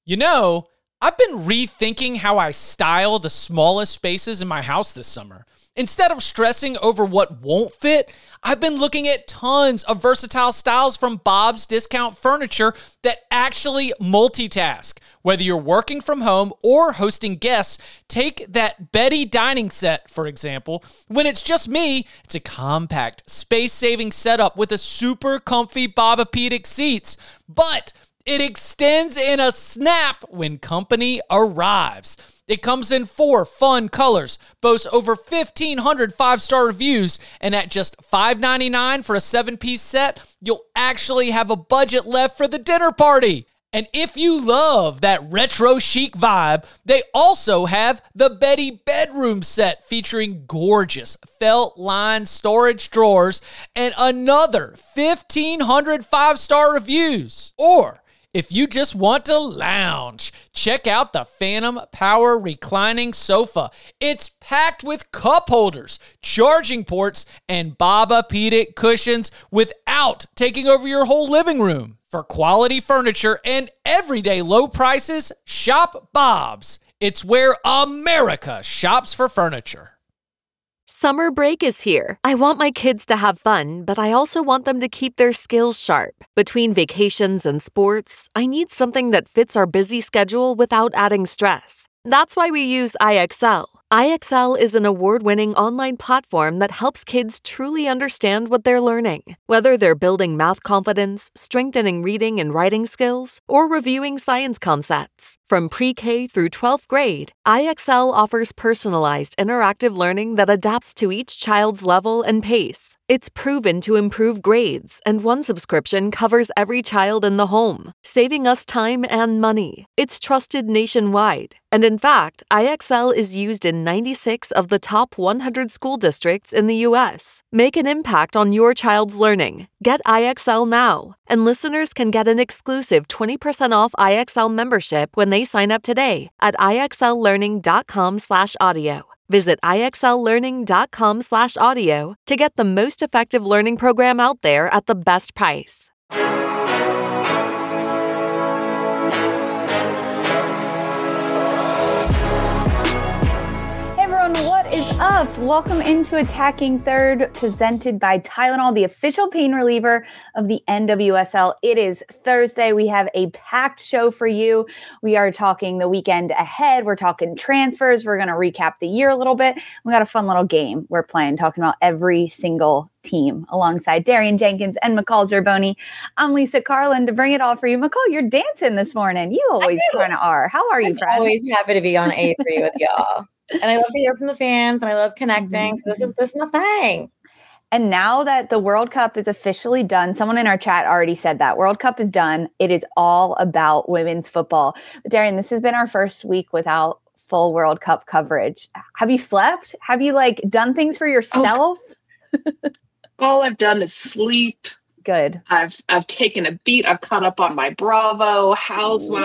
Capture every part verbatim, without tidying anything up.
You know, I've been rethinking how I style the smallest spaces in my house this summer. Instead of stressing over what won't fit, I've been looking at tons of versatile styles from Bob's Discount Furniture that actually multitask. Whether you're working from home or hosting guests, take that Betty dining set, for example. When it's just me, it's a compact, space-saving setup with a super comfy Bobapedic seats. But it extends in a snap when company arrives. It comes in four fun colors, boasts over fifteen hundred five-star reviews, and at just five ninety-nine for a seven-piece set, you'll actually have a budget left for the dinner party. And if you love that retro chic vibe, they also have the Betty bedroom set featuring gorgeous felt-lined storage drawers and another fifteen hundred five-star reviews. Or if you just want to lounge, check out the Phantom Power Reclining Sofa. It's packed with cup holders, charging ports, and Bobapedic cushions without taking over your whole living room. For quality furniture and everyday low prices, shop Bob's. It's where America shops for furniture. Summer break is here. I want my kids to have fun, but I also want them to keep their skills sharp. Between vacations and sports, I need something that fits our busy schedule without adding stress. That's why we use I X L. I X L is an award-winning online platform that helps kids truly understand what they're learning. Whether they're building math confidence, strengthening reading and writing skills, or reviewing science concepts. From pre-K through twelfth grade, I X L offers personalized interactive learning that adapts to each child's level and pace. It's proven to improve grades, and one subscription covers every child in the home, saving us time and money. It's trusted nationwide. And in fact, I X L is used in ninety-six of the top one hundred school districts in the U S. Make an impact on your child's learning. Get I X L now. And listeners can get an exclusive twenty percent off I X L membership when they sign up today at ixllearning.com slash audio. Visit ixllearning.com slash audio to get the most effective learning program out there at the best price. What is up? Welcome into Attacking Third, presented by Tylenol, the official pain reliever of the N W S L. It is Thursday. We have a packed show for you. We are talking the weekend ahead. We're talking transfers. We're going to recap the year a little bit. We got a fun little game we're playing, talking about every single team alongside Darian Jenkins and McCall Zerboni. I'm Lisa Carlin to bring it all for you. McCall, you're dancing this morning. You always kind of are. How are you, I'm friend? Always happy to be on A three with y'all. And I love to hear from the fans, and I love connecting. Mm-hmm. So this is this is my thing. And now that the World Cup is officially done, someone in our chat already said that. World Cup is done. It is all about women's football. But Darian, this has been our first week without full World Cup coverage. Have you slept? Have you like done things for yourself? Oh. All I've done is sleep. Good. I've I've taken a beat. I've caught up on my Bravo, Housewives,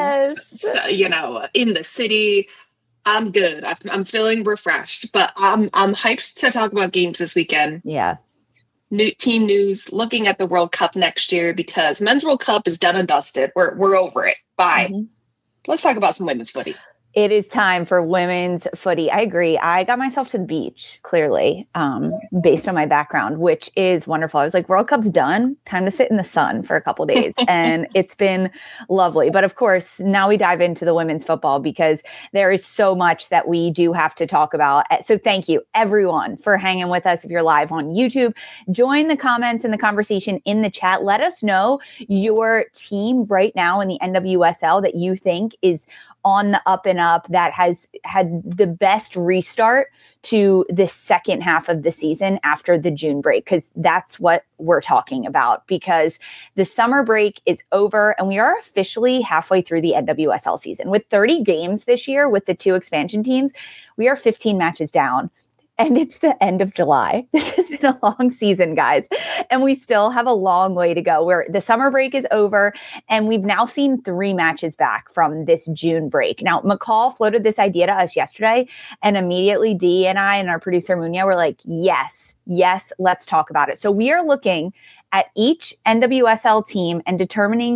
yes. you know, In the City. I'm good. I'm feeling refreshed, but I'm I'm hyped to talk about games this weekend. Yeah. New team news, looking at the World Cup next year, because Men's World Cup is done and dusted. We're we're over it. Bye. Mm-hmm. Let's talk about some women's footy. It is time for women's footy. I agree. I got myself to the beach, clearly, um, based on my background, which is wonderful. I was like, World Cup's done. Time to sit in the sun for a couple days. And it's been lovely. But of course, now we dive into the women's football because there is so much that we do have to talk about. So thank you, everyone, for hanging with us. If you're live on YouTube, join the comments and the conversation in the chat. Let us know your team right now in the N W S L that you think is on the up and up, that has had the best restart to the second half of the season after the June break, because that's what we're talking about, because the summer break is over and we are officially halfway through the N W S L season. With thirty games this year with the two expansion teams, we are fifteen matches down. And it's the end of July. This has been a long season, guys. And we still have a long way to go. Where the summer break is over, and we've now seen three matches back from this June break. Now, McCall floated this idea to us yesterday, and immediately Dee and I and our producer Munya were like, yes, yes, let's talk about it. So we are looking at each N W S L team and determining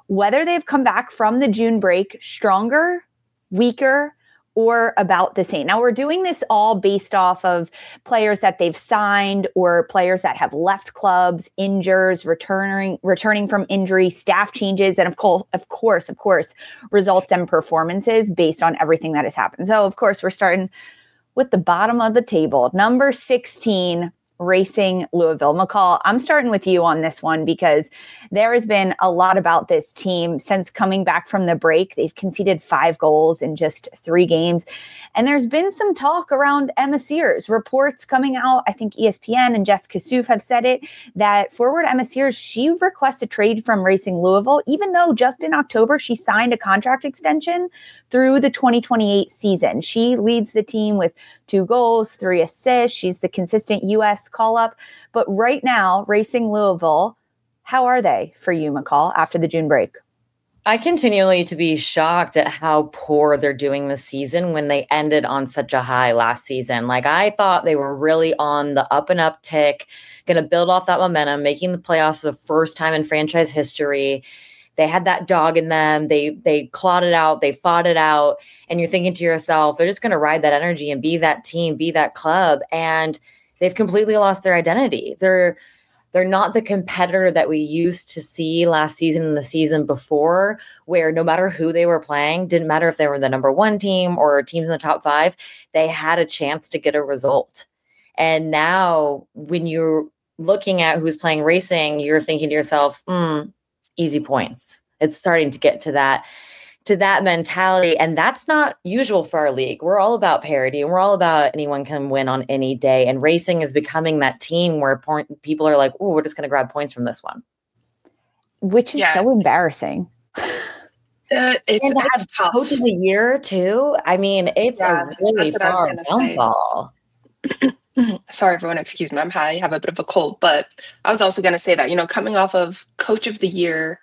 whether they've come back from the June break stronger, weaker, or about the same. Now, we're doing this all based off of players that they've signed or players that have left clubs, injures, returning returning from injury, staff changes, and of course, of course, of course, results and performances based on everything that has happened. So, of course, we're starting with the bottom of the table. Number sixteen, Racing Louisville. McCall, I'm starting with you on this one because there has been a lot about this team since coming back from the break. They've conceded five goals in just three games. And there's been some talk around Emma Sears. Reports coming out, I think E S P N and Jeff Kassouf have said it, that forward Emma Sears, she requests a trade from Racing Louisville, even though just in October she signed a contract extension through the twenty twenty-eight season. She leads the team with two goals, three assists. She's the consistent U S call up. But right now, Racing Louisville, how are they for you, McCall, after the June break? I continually to be shocked at how poor they're doing this season when they ended on such a high last season. Like, I thought they were really on the up and up tick, going to build off that momentum, making the playoffs for the first time in franchise history. They had that dog in them. They they clawed it out. They fought it out. And you're thinking to yourself, they're just going to ride that energy and be that team, be that club. And they've completely lost their identity. They're they're not the competitor that we used to see last season and the season before, where no matter who they were playing, didn't matter if they were the number one team or teams in the top five, they had a chance to get a result. And now when you're looking at who's playing Racing, you're thinking to yourself, hmm, easy points. It's starting to get to that, to that mentality. And that's not usual for our league. We're all about parity and we're all about anyone can win on any day. And Racing is becoming that team where point, people are like, oh, we're just going to grab points from this one. Which is yeah. so embarrassing. Uh, it's, and it's tough. Coach of the year too. I mean, it's yeah, a really far downfall. Sorry, everyone. Excuse me. I'm high. I have a bit of a cold, but I was also going to say that, you know, coming off of Coach of the Year,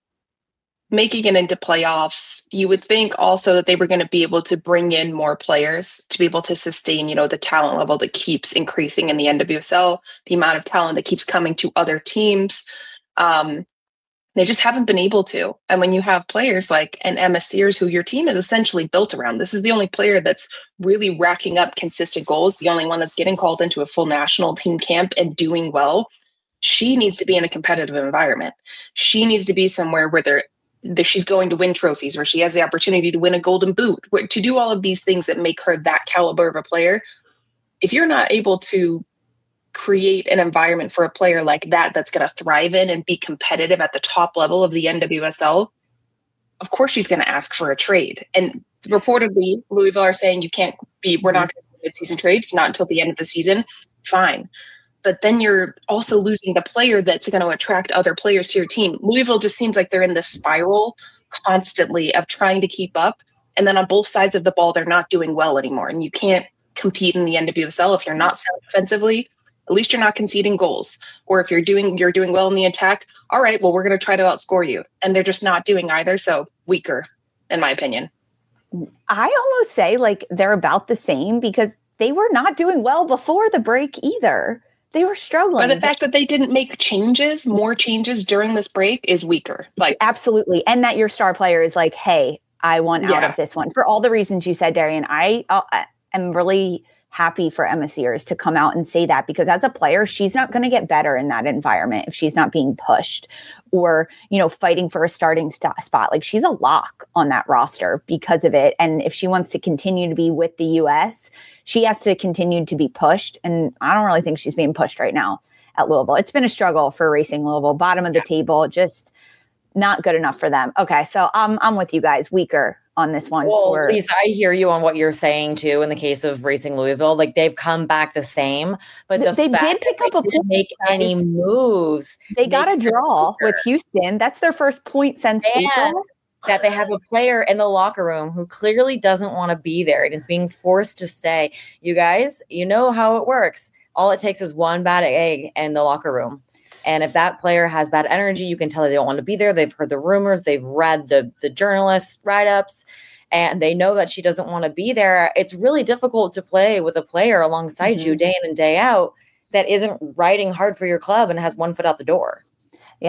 making it into playoffs, you would think also that they were going to be able to bring in more players to be able to sustain, you know, the talent level that keeps increasing in the N W S L, the amount of talent that keeps coming to other teams. Um, they just haven't been able to. And when you have players like an Emma Sears, who your team is essentially built around, this is the only player that's really racking up consistent goals, the only one that's getting called into a full national team camp and doing well. She needs to be in a competitive environment. She needs to be somewhere where they're that she's going to win trophies, where she has the opportunity to win a golden boot, where, to do all of these things that make her that caliber of a player. If you're not able to create an environment for a player like that that's going to thrive in and be competitive at the top level of the N W S L, of course she's going to ask for a trade. And reportedly, Louisville are saying you can't be, we're not going to do a mid-season trade. It's not until the end of the season. Fine. But then you're also losing the player that's going to attract other players to your team. Louisville just seems like they're in this spiral constantly of trying to keep up. And then on both sides of the ball, they're not doing well anymore. And you can't compete in the N W S L if you're not sound offensively. At least you're not conceding goals. Or if you're doing you're doing well in the attack, all right, well, we're going to try to outscore you. And they're just not doing either. So weaker, in my opinion. I almost say like they're about the same because they were not doing well before the break either. They were struggling. But the fact that they didn't make changes, more changes during this break is weaker. Like absolutely. And that your star player is like, hey, I want out yeah. of this one. For all the reasons you said, Darian, I, uh, I am really happy for Emma Sears to come out and say that, because as a player, she's not going to get better in that environment if she's not being pushed or, you know, fighting for a starting st- spot. Like, she's a lock on that roster because of it. And if she wants to continue to be with the U S, she has to continue to be pushed. And I don't really think she's being pushed right now at Louisville. It's been a struggle for Racing Louisville, bottom of the yeah. table, just not good enough for them. Okay. So I'm, I'm with you guys, weaker on this one. Well, for- Lisa, I hear you on what you're saying too. In the case of Racing Louisville, like they've come back the same, but the they fact did pick that up they a didn't make any moves. They got a draw with Houston. That's their first point since and April. That they have a player in the locker room who clearly doesn't want to be there and is being forced to stay. You guys, you know how it works. All it takes is one bad egg in the locker room. And if that player has bad energy, you can tell they don't want to be there. They've heard the rumors. They've read the, the journalists' write-ups, and they know that she doesn't want to be there. It's really difficult to play with a player alongside mm-hmm. you day in and day out that isn't riding hard for your club and has one foot out the door. Yeah.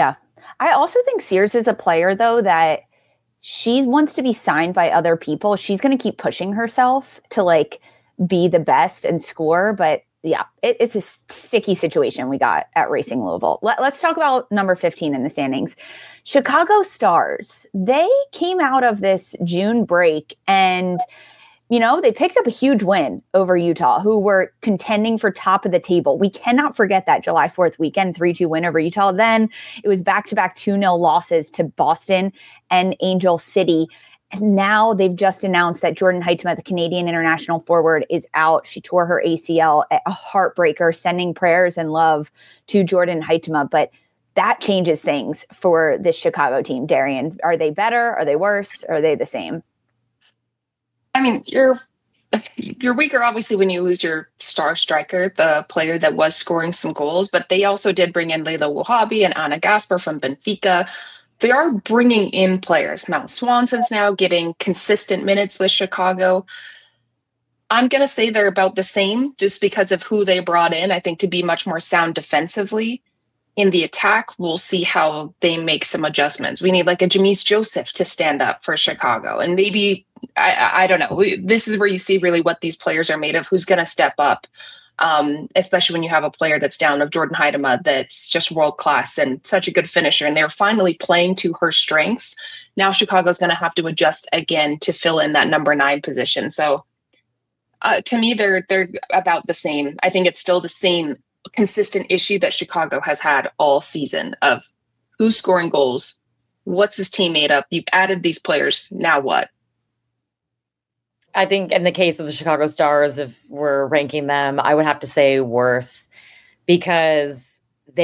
I also think Sears is a player, though, that she wants to be signed by other people. She's going to keep pushing herself to like be the best and score. But yeah, it, it's a sticky situation we got at Racing Louisville. Let, let's talk about number fifteen in the standings. Chicago Stars. They came out of this June break and you know, they picked up a huge win over Utah, who were contending for top of the table. We cannot forget that July fourth weekend, three two win over Utah. Then it was back-to-back two nil losses to Boston and Angel City. And now they've just announced that Jordyn Huitema, the Canadian international forward, is out. She tore her A C L, a heartbreaker, sending prayers and love to Jordyn Huitema. But that changes things for this Chicago team. Darian, are they better? Are they worse? Or are they the same? I mean, you're you're weaker, obviously, when you lose your star striker, the player that was scoring some goals. But they also did bring in Leila Wouhabi and Anna Gasper from Benfica. They are bringing in players. Mal Swanson's now getting consistent minutes with Chicago. I'm going to say they're about the same just because of who they brought in. I think to be much more sound defensively. In the attack, we'll see how they make some adjustments. We need like a Jamise Joseph to stand up for Chicago. And maybe, I, I don't know, this is where you see really what these players are made of, who's going to step up, um, especially when you have a player that's down of Jordyn Huitema that's just world-class and such a good finisher. And they're finally playing to her strengths. Now Chicago's going to have to adjust again to fill in that number nine position. So uh, to me, they're they're about the same. I think it's still the same consistent issue that Chicago has had all season of who's scoring goals, what's this team made up, you've added these players, now what? I think in the case of the Chicago Stars, if we're ranking them, I would have to say worse because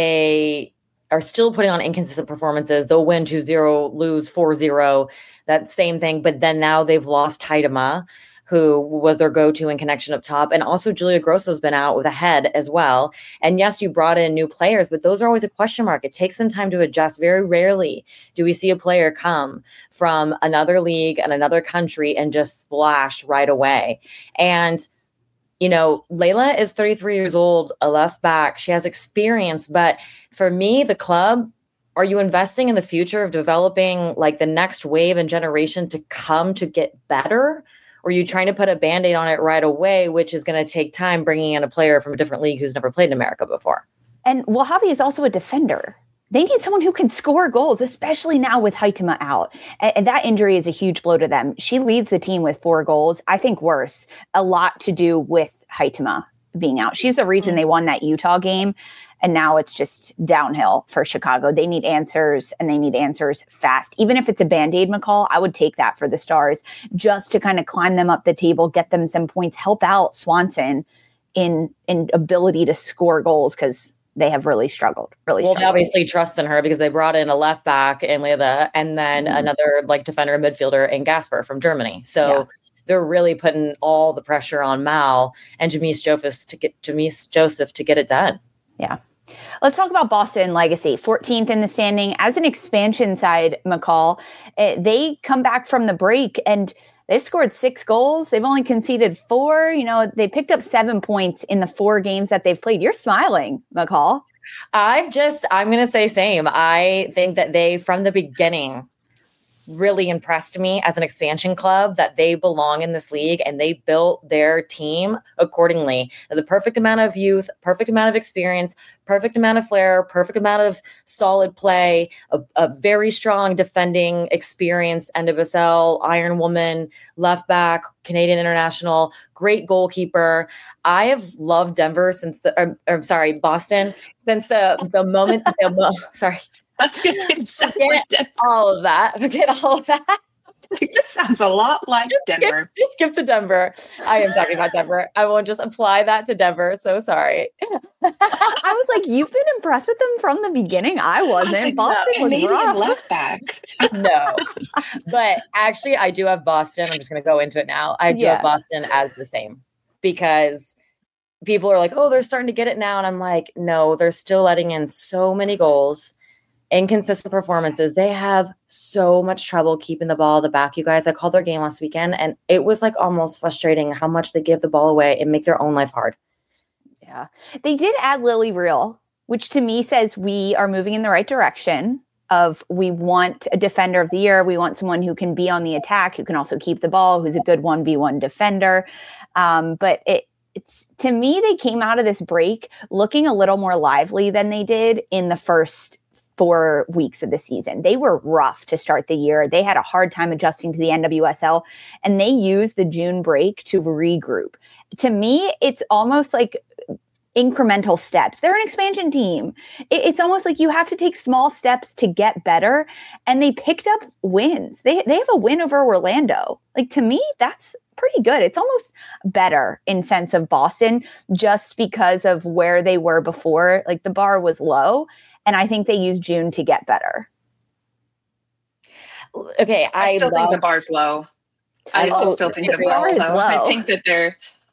they are still putting on inconsistent performances. They'll win two zero, lose four zero, that same thing. But then now they've lost Huitema, who was their go-to in connection up top. And also Julia Grosso's been out with a head as well. And yes, you brought in new players, but those are always a question mark. It takes them time to adjust. Very rarely do we see a player come from another league and another country and just splash right away. And, you know, Leila is thirty-three years old, a left back. She has experience. But for me, the club, are you investing in the future of developing like the next wave and generation to come to get better? Or are you trying to put a Band-Aid on it right away, which is going to take time bringing in a player from a different league who's never played in America before? And Wouhabi is also a defender. They need someone who can score goals, especially now with Huitema out. And, and that injury is a huge blow to them. She leads the team with four goals. I think worse, a lot to do with Huitema being out. She's the reason they won that Utah game. And now it's just downhill for Chicago. They need answers, and they need answers fast. Even if it's a Band-Aid, McCall, I would take that for the Stars just to kind of climb them up the table, get them some points, help out Swanson in, in ability to score goals because they have really struggled. Really well, struggled. They obviously trust in her because they brought in a left back in Leila and then mm-hmm. another like defender and midfielder in Gasper from Germany. So yeah. They're really putting all the pressure on Mal and Jamise Joseph to get Jamise Joseph to get it done. Yeah. Let's talk about Boston Legacy, fourteenth in the standing. As an expansion side, McCall, uh, they come back from the break and they scored six goals. They've only conceded four. You know, they picked up seven points in the four games that they've played. You're smiling, McCall. I've just, I'm going to say same. I think that they, from the beginning, really impressed me as an expansion club that they belong in this league and they built their team accordingly. The perfect amount of youth, perfect amount of experience, perfect amount of flair, perfect amount of solid play, a, a very strong defending experience, N W S L, Iron Woman, left back, Canadian international, great goalkeeper. I have loved Denver since the, or, or sorry, Boston, since the, the moment, that the, sorry, That's because it sounds Forget like all of that. Forget all of that. It just sounds a lot like just Denver. Skip, just skip to Denver. I am talking about Denver. I won't just apply that to Denver. So sorry. I was like, you've been impressed with them from the beginning. I wasn't. I was like, Boston no, was Canadian rough. left back. No. But actually, I do have Boston. I'm just going to go into it now. I do yes. have Boston as the same because people are like, oh, they're starting to get it now. And I'm like, no, they're still letting in so many goals. Inconsistent performances. They have so much trouble keeping the ball at the back. You guys, I called their game last weekend and it was like almost frustrating how much they give the ball away and make their own life hard. Yeah. They did add Lily Real, which to me says we are moving in the right direction. of we want a defender of the year. We want someone who can be on the attack, who can also keep the ball, who's a good one v one defender. Um, but it, it's to me, they came out of this break looking a little more lively than they did in the first four weeks of the season. They were rough to start the year. They had a hard time adjusting to the N W S L, and they used the June break to regroup. To me, it's almost like incremental steps. They're an expansion team. It, it's almost like you have to take small steps to get better. And they picked up wins. They they have a win over Orlando. Like, to me, that's pretty good. It's almost better in sense of Boston just because of where they were before. Like, the bar was low. And I think they used June to get better. Okay. I, I still love, think the bar's low. I oh, still think the the bar's bar is low. low. I think that they're,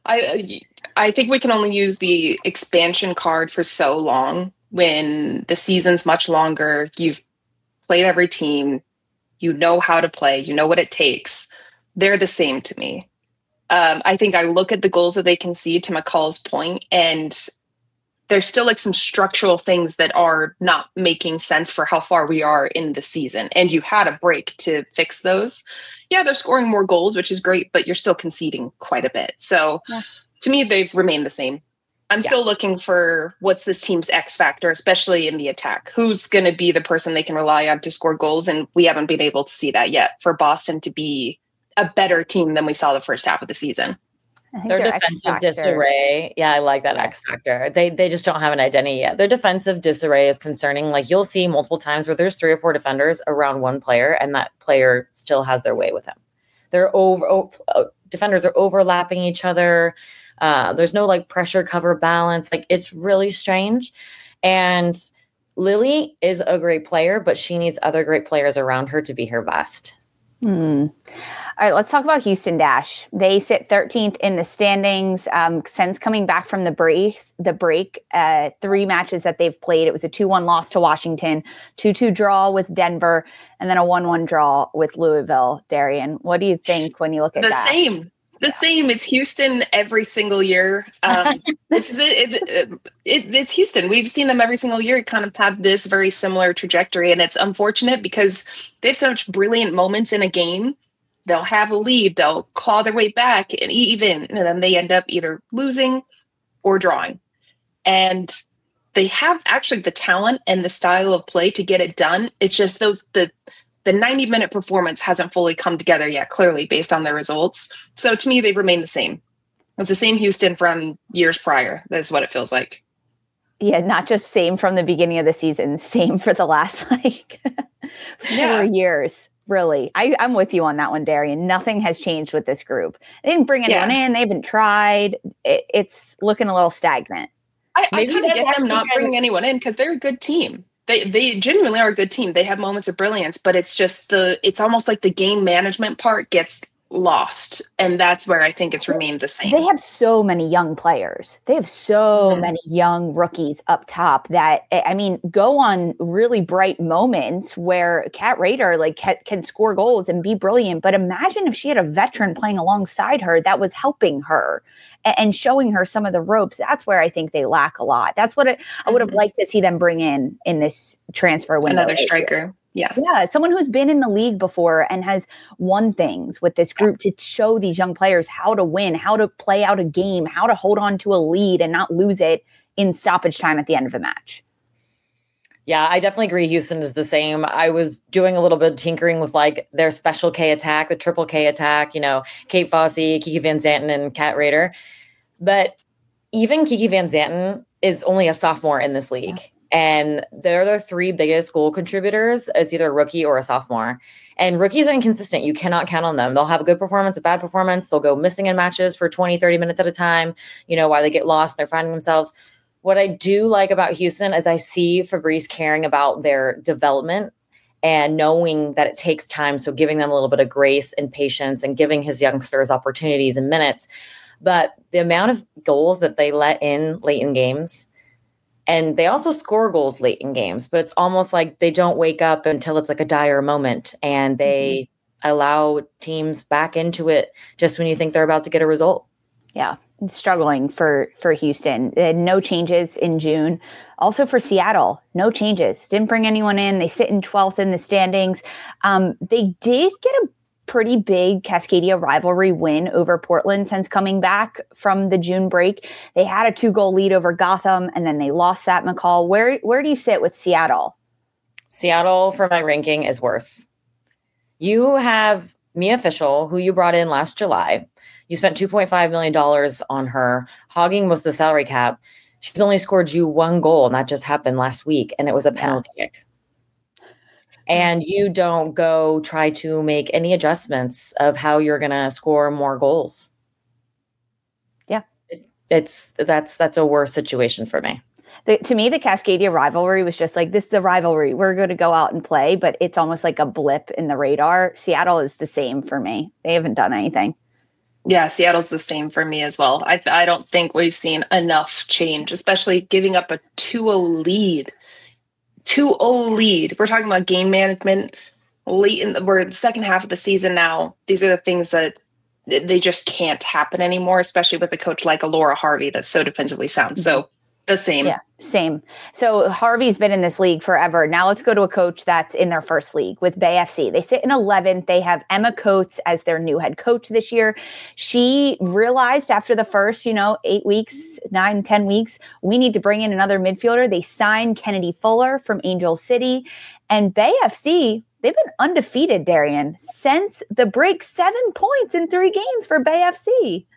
I, I think we can only use the expansion card for so long when the season's much longer. You've played every team. You know how to play. You know what it takes. They're the same to me. Um, I think I look at the goals that they concede, to McCall's point, and there's still like some structural things that are not making sense for how far we are in the season. And you had a break to fix those. Yeah, they're scoring more goals, which is great, but you're still conceding quite a bit. So yeah. To me, they've remained the same. I'm yeah. still looking for what's this team's X factor, especially in the attack. Who's going to be the person they can rely on to score goals? And we haven't been able to see that yet for Boston to be a better team than we saw the first half of the season. Their defensive disarray. Yeah, I like that yeah. X factor. They they just don't have an identity yet. Their defensive disarray is concerning. Like, you'll see multiple times where there's three or four defenders around one player, and that player still has their way with him. They're over oh, oh, defenders are overlapping each other. Uh, there's no like pressure cover balance. Like, it's really strange. And Lily is a great player, but she needs other great players around her to be her best. Hmm. All right, let's talk about Houston Dash. They sit thirteenth in the standings. Um, since coming back from the break, the break, uh, three matches that they've played, it was a two one loss to Washington, two two draw with Denver, and then a one one draw with Louisville. Darian, what do you think when you look at the Dash? same? The yeah. same. It's Houston every single year. Um, this is it, it, it. It's Houston. We've seen them every single year kind of have this very similar trajectory, and it's unfortunate because they have such brilliant moments in a game. They'll have a lead, they'll claw their way back and even, and then they end up either losing or drawing. And they have actually the talent and the style of play to get it done. It's just those, the, the ninety minute performance hasn't fully come together yet, clearly based on their results. So to me, they remain the same. It's the same Houston from years prior. That's what it feels like. Yeah, not just same from the beginning of the season, same for the last like four yeah. years. Really, I, I'm with you on that one, Darian. Nothing has changed with this group. They didn't bring anyone yeah. in. They haven't tried. It, it's looking a little stagnant. I, I kind of get them not bringing anyone in because they're a good team. They they genuinely are a good team. They have moments of brilliance, but it's just the it's almost like the game management part gets lost, and that's where I think it's remained the same. They have so many young players. They have so mm-hmm. many young rookies up top that, I mean, go on really bright moments where Kat Rader like can, can score goals and be brilliant. But imagine if she had a veteran playing alongside her that was helping her and, and showing her some of the ropes. That's where I think they lack a lot. That's what it, I would have mm-hmm. liked to see them bring in in this transfer window. Another striker. Yeah. Yeah. Someone who's been in the league before and has won things with this group to show these young players how to win, how to play out a game, how to hold on to a lead and not lose it in stoppage time at the end of a match. Yeah, I definitely agree. Houston is the same. I was doing a little bit of tinkering with like their special K attack, the triple K attack, you know, Kate Fossey, Kiki Van Zanten, and Kat Rader. But even Kiki Van Zanten is only a sophomore in this league. Yeah. And they're the three biggest goal contributors. It's either a rookie or a sophomore. And rookies are inconsistent. You cannot count on them. They'll have a good performance, a bad performance. They'll go missing in matches for twenty, thirty minutes at a time. You know, while they get lost, they're finding themselves. What I do like about Houston is I see Fabrice caring about their development and knowing that it takes time. So giving them a little bit of grace and patience and giving his youngsters opportunities and minutes. But the amount of goals that they let in late in games, and they also score goals late in games, but it's almost like they don't wake up until it's like a dire moment and they mm-hmm. allow teams back into it just when you think they're about to get a result. Yeah. struggling for for Houston. They had no changes in June. Also for Seattle, no changes. Didn't bring anyone in. They sit in twelfth in the standings. Um, they did get a pretty big Cascadia rivalry win over Portland since coming back from the June break. They had a two-goal lead over Gotham, and then they lost that, McCall. Where where do you sit with Seattle? Seattle, for my ranking, is worse. You have Mia Fischel, who you brought in last July. You spent two point five million dollars on her, hogging most of the salary cap. She's only scored you one goal, and that just happened last week, and it was a penalty yeah. kick. And you don't go try to make any adjustments of how you're going to score more goals. Yeah. It, it's that's that's a worse situation for me. The, to me, the Cascadia rivalry was just like, this is a rivalry. We're going to go out and play, but it's almost like a blip in the radar. Seattle is the same for me. They haven't done anything. Yeah, Seattle's the same for me as well. I I don't think we've seen enough change, especially giving up a two oh lead. two oh lead. We're talking about game management late in the, we're in the second half of the season now. These are the things that they just can't happen anymore, especially with a coach like a Laura Harvey that's so defensively sound. So the same. Yeah, same. So Harvey's been in this league forever. Now let's go to a coach that's in their first league with Bay F C. They sit in eleventh. They have Emma Coates as their new head coach this year. She realized after the first, you know, eight weeks, nine, ten weeks, we need to bring in another midfielder. They signed Kennedy Fuller from Angel City. And Bay F C, they've been undefeated, Darian, since the break. Seven points in three games for Bay F C.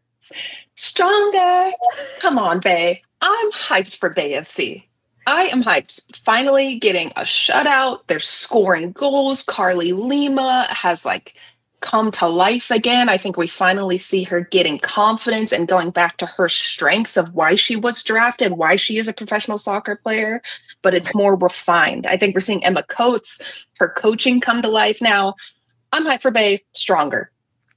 Stronger. Come on, Bay. I'm hyped for Bay F C. I am hyped. Finally getting a shutout. They're scoring goals. Carly Lima has like come to life again. I think we finally see her getting confidence and going back to her strengths of why she was drafted, why she is a professional soccer player, but it's more refined. I think we're seeing Emma Coates, her coaching come to life now. I'm hyped for Bay. Stronger.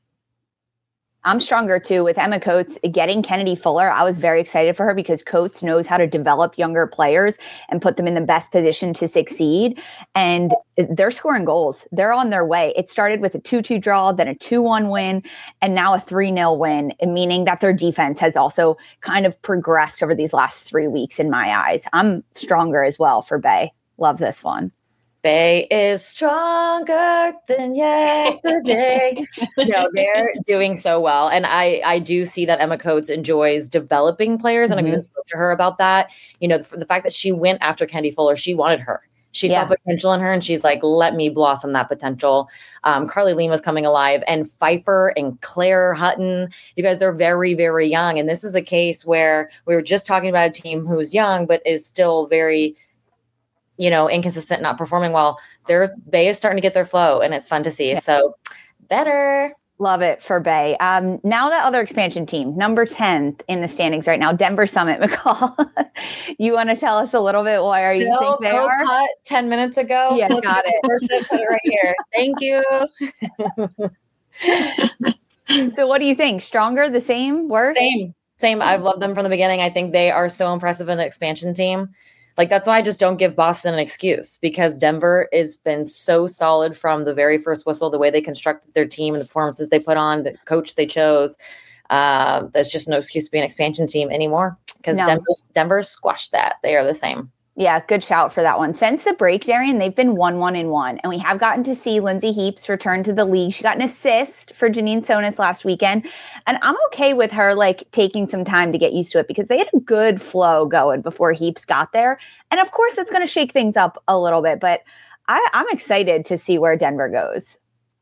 I'm stronger too with Emma Coates getting Kennedy Fuller. I was very excited for her because Coates knows how to develop younger players and put them in the best position to succeed. And they're scoring goals. They're on their way. It started with a two two draw, then a two one win, and now a three nil win, meaning that their defense has also kind of progressed over these last three weeks in my eyes. I'm stronger as well for Bay. Love this one. Bay is stronger than yesterday. No, they're doing so well. And I, I do see that Emma Coates enjoys developing players. And mm-hmm. I even spoke to her about that. You know, the, the fact that she went after Kennedy Fuller, she wanted her. She yes. saw potential in her and she's like, let me blossom that potential. Um, Carly Lima's coming alive, and Pfeiffer and Claire Hutton, you guys, they're very, very young. And this is a case where we were just talking about a team who's young, but is still very, you know, inconsistent, not performing well. Their Bay is starting to get their flow, and it's fun to see. Yeah. So better. Love it for Bay. Um, now the other expansion team, number tenth in the standings right now, Denver Summit. McCall, you want to tell us a little bit why are you no, think they are? Cut ten minutes ago. Yeah, got it. Put it right here. Thank you. So what do you think? Stronger, the same, worse? Same, same. I've loved them from the beginning. I think they are so impressive in an expansion team. Like, that's why I just don't give Boston an excuse, because Denver has been so solid from the very first whistle, the way they constructed their team and the performances they put on, the coach they chose. Uh, there's just no excuse to be an expansion team anymore, because no. Denver, Denver squashed that. They are the same. Yeah, good shout for that one. Since the break, Darian, they've been one, one, and one. And we have gotten to see Lindsay Heaps return to the league. She got an assist for Janine Sonis last weekend. And I'm okay with her, like, taking some time to get used to it, because they had a good flow going before Heaps got there. And of course, it's going to shake things up a little bit. But I, I'm excited to see where Denver goes.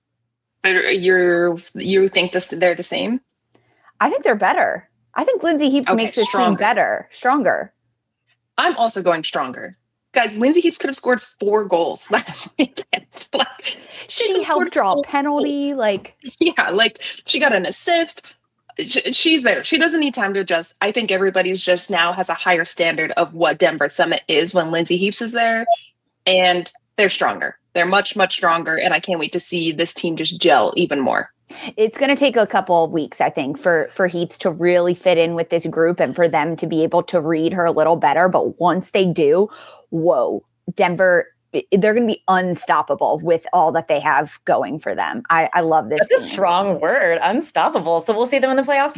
You're, you think this, they're the same? I think they're better. I think Lindsay Heaps okay, makes this stronger. team better, stronger. I'm also going stronger. Guys, Lindsay Heaps could have scored four goals last weekend. Like, she, she helped draw a penalty. Goals. Like, yeah, like she got an assist. She, she's there. She doesn't need time to adjust. I think everybody's just now has a higher standard of what Denver Summit is when Lindsay Heaps is there. And they're stronger. They're much, much stronger. And I can't wait to see this team just gel even more. It's going to take a couple of weeks, I think, for, for Heaps to really fit in with this group and for them to be able to read her a little better. But once they do, whoa, Denver, they're going to be unstoppable with all that they have going for them. I, I love this. That's team. A strong word, unstoppable. So we'll see them in the playoffs, please.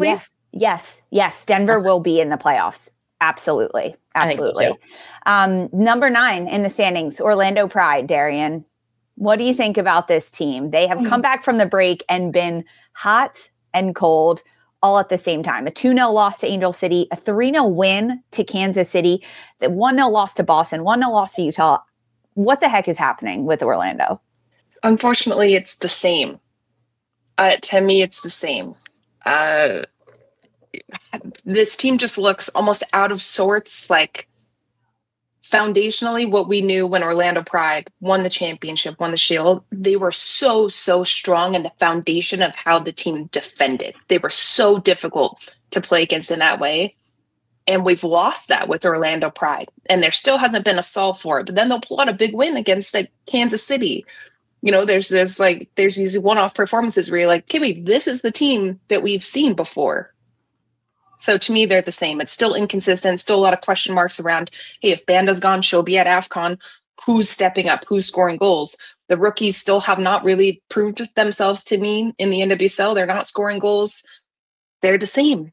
Yes. Yes. Denver awesome. will be in the playoffs. Absolutely. Absolutely. I think so too. Um, number nine in the standings, Orlando Pride, Darian. What do you think about this team? They have come back from the break and been hot and cold all at the same time. A two nil loss to Angel City, a three nil win to Kansas City, the one nil loss to Boston, one nil loss to Utah. What the heck is happening with Orlando? Unfortunately, it's the same. Uh, to me, it's the same. Uh, this team just looks almost out of sorts. Like, foundationally, what we knew when Orlando Pride won the championship, won the Shield, they were so, so strong in the foundation of how the team defended. They were so difficult to play against in that way. And we've lost that with Orlando Pride. And there still hasn't been a solve for it. But then they'll pull out a big win against like Kansas City. You know, there's this like, there's these one-off performances where you're like, okay, wait, this is the team that we've seen before. So to me, they're the same. It's still inconsistent, still a lot of question marks around, hey, if Banda's gone, she'll be at AFCON. Who's stepping up? Who's scoring goals? The rookies still have not really proved themselves to me in the N W S L. They're not scoring goals. They're the same.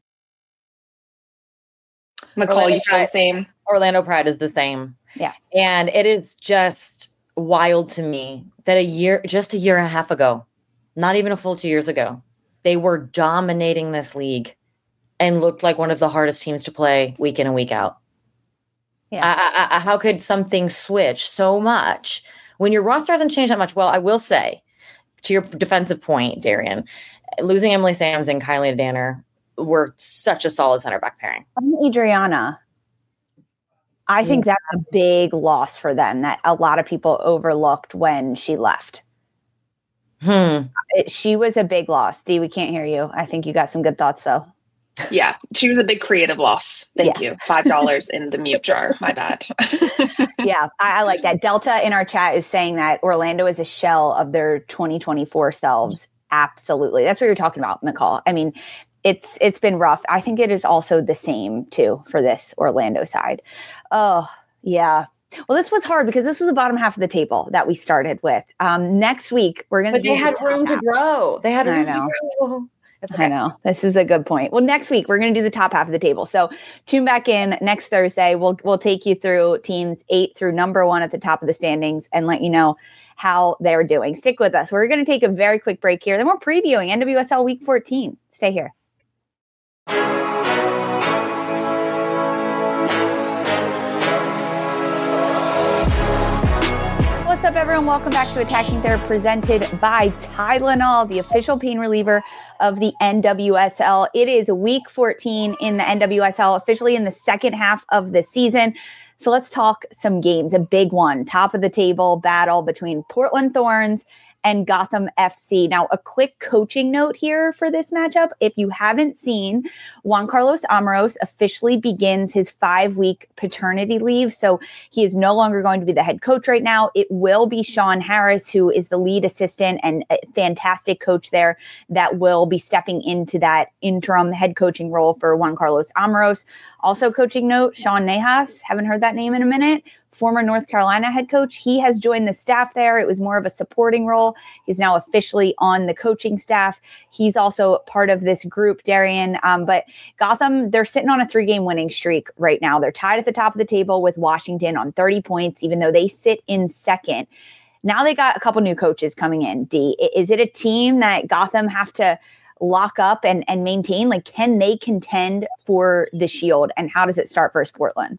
McCall, you feel the same? Orlando Pride is the same. Yeah. And it is just wild to me that a year, just a year and a half ago, not even a full two years ago, they were dominating this league and looked like one of the hardest teams to play week in and week out. Yeah. I, I, I, how could something switch so much when your roster hasn't changed that much? Well, I will say, to your defensive point, Darian, losing Emily Sams and Kylie Danner were such a solid center back pairing. Adriana, I think that's a big loss for them that a lot of people overlooked when she left. Hmm. It, she was a big loss. Dee, we can't hear you. I think you got some good thoughts, though. Yeah, she was a big creative loss. Thank yeah. you. five dollars in the mute jar. My bad. Yeah, I, I like that. Delta in our chat is saying that Orlando is a shell of their twenty twenty-four selves. Absolutely. That's what you're talking about, McCall. I mean, it's it's been rough. I think it is also the same, too, for this Orlando side. Oh, yeah. Well, this was hard because this was the bottom half of the table that we started with. Um, next week, we're going to But they had room to grow. They had room to grow. Okay. I know. This is a good point. Well, next week, we're going to do the top half of the table. So tune back in next Thursday. We'll we'll take you through teams eight through number one at the top of the standings and let you know how they're doing. Stick with us. We're going to take a very quick break here. Then we're previewing N W S L Week fourteen. Stay here. What's up, everyone? Welcome back to Attacking Third, presented by Tylenol, the official pain reliever of the N W S L. It is week fourteen in the N W S L, officially in the second half of the season. So let's talk some games. A big one, top of the table battle between Portland Thorns and Gotham F C. Now, a quick coaching note here for this matchup. If you haven't seen, Juan Carlos Amoros officially begins his five-week paternity leave. So he is no longer going to be the head coach right now. It will be Sean Harris, who is the lead assistant and a fantastic coach there, that will be stepping into that interim head coaching role for Juan Carlos Amoros. Also, coaching note, Sean Nahas, haven't heard that name in a minute, former North Carolina head coach. He has joined the staff there. It was more of a supporting role. He's now officially on the coaching staff. He's also part of this group, Darian. Um, but Gotham, they're sitting on a three-game winning streak right now. They're tied at the top of the table with Washington on thirty points, even though they sit in second. Now they got a couple new coaches coming in, Dee. Is it a team that Gotham have to lock up and, and maintain? Like, can they contend for the Shield? And how does it start versus Portland?